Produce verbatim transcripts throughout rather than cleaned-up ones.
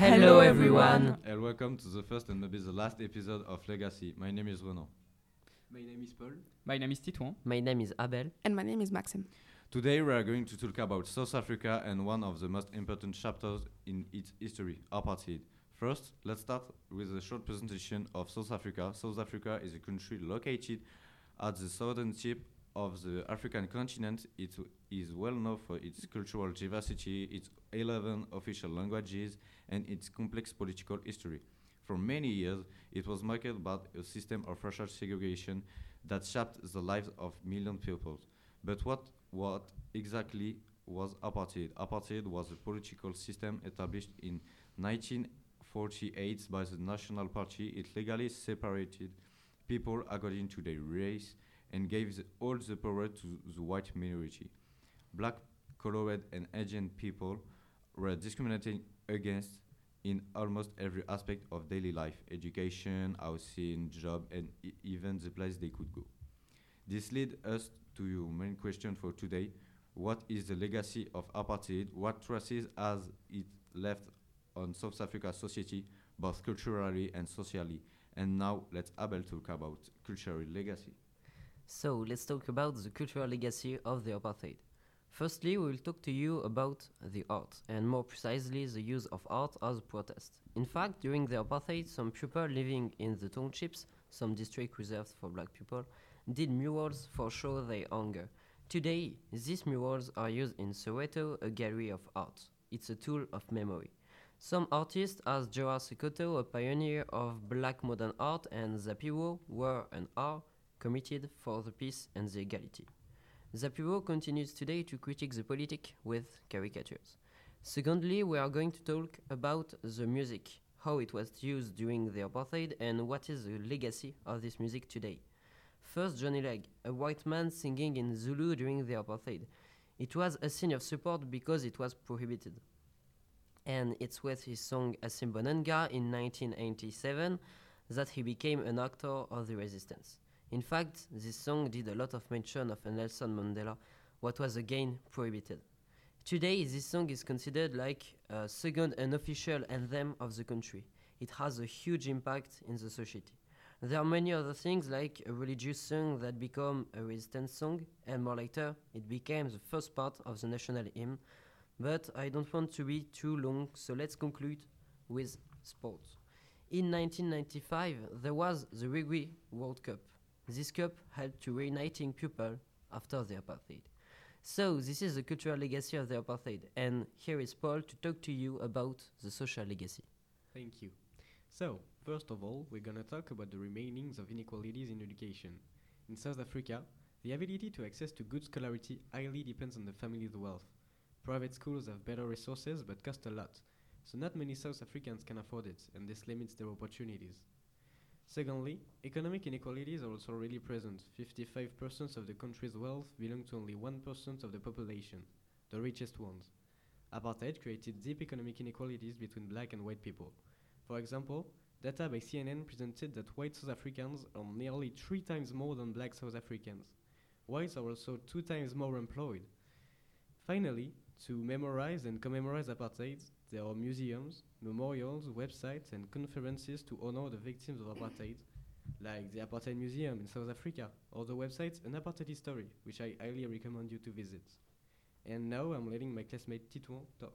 Hello everyone! And welcome to the first and maybe the last episode of Legacy. My name is Renan. My name is Paul. My name is Titouan. My name is Abel. And my name is Maxime. Today we are going to talk about South Africa and one of the most important chapters in its history, apartheid. First, let's start with a short presentation of South Africa. South Africa is a country located at the southern tip of the African continent. It is well known for its cultural diversity, its eleven official languages, and its complex political history. For many years, it was marked by a system of racial segregation that shaped the lives of millions of people. But what, what exactly was apartheid? Apartheid was a political system established in nineteen forty-eight by the National Party. It legally separated people according to their race and gave the, all the power to the white minority. Black, colored, and Asian people were discriminated against in almost every aspect of daily life: education, housing, job, and e- even the place they could go. This leads us to your main question for today. What is the legacy of apartheid? What traces has it left on South Africa's society, both culturally and socially? And now let's Abel talk about cultural legacy. So let's talk about the cultural legacy of the apartheid. Firstly, we will talk to you about the art, and more precisely the use of art as protest. In fact, during the apartheid, some people living in the townships, some districts reserved for black people, did murals for show their anger. Today, these murals are used in Soweto, a gallery of art. It's a tool of memory. Some artists, as Joao Sekoto, a pioneer of black modern art, and Zapiro, were and are committed for the peace and the equality. Zapiro continues today to critique the politic with caricatures. Secondly, we are going to talk about the music, how it was used during the apartheid, and what is the legacy of this music today. First, Johnny Legg, a white man singing in Zulu during the apartheid. It was a sign of support because it was prohibited. And it's with his song Asimbonanga in nineteen eighty-seven that he became an actor of the resistance. In fact, this song did a lot of mention of Nelson Mandela, what was again prohibited. Today, this song is considered like a second unofficial anthem of the country. It has a huge impact in the society. There are many other things like a religious song that became a resistance song, and more later, it became the first part of the national hymn. But I don't want to be too long, so let's conclude with sports. In nineteen ninety-five, there was the Rugby World Cup. This cup helped to reuniting people after the apartheid. So this is the cultural legacy of the apartheid, and here is Paul to talk to you about the social legacy. Thank you. So, first of all, we're gonna talk about the remainings of inequalities in education. In South Africa, the ability to access to good scholarity highly depends on the family's wealth. Private schools have better resources but cost a lot, so not many South Africans can afford it, and this limits their opportunities. Secondly, economic inequalities are also really present. fifty-five percent of the country's wealth belong to only one percent of the population, the richest ones. Apartheid created deep economic inequalities between black and white people. For example, data by C N N presented that white South Africans earn nearly three times more than black South Africans. Whites are also two times more employed. Finally, to memorize and commemorate apartheid, there are museums, memorials, websites, and conferences to honor the victims of apartheid, like the Apartheid Museum in South Africa, or the website An Apartheid History, which I highly recommend you to visit. And now I'm letting my classmate Titouan talk.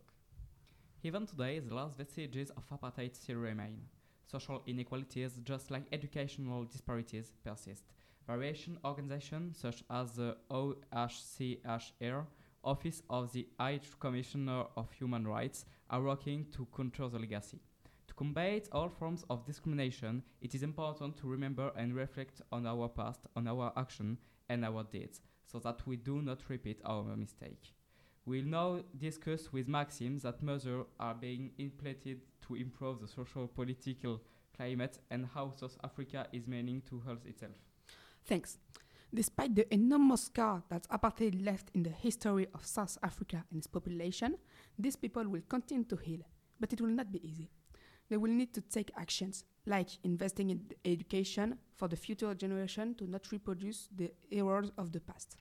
Even today, the last vestiges of apartheid still remain. Social inequalities, just like educational disparities, persist. Variation organizations such as the O H C H R, Office of the High Commissioner of Human Rights, are working to counter the legacy. To combat all forms of discrimination, it is important to remember and reflect on our past, on our action and our deeds, so that we do not repeat our mistake. We'll now discuss with Maxime that measures are being implemented to improve the social political climate and how South Africa is meaning to hold itself. Thanks. Despite the enormous scar that apartheid left in the history of South Africa and its population, these people will continue to heal, but it will not be easy. They will need to take actions, like investing in education for the future generation to not reproduce the errors of the past.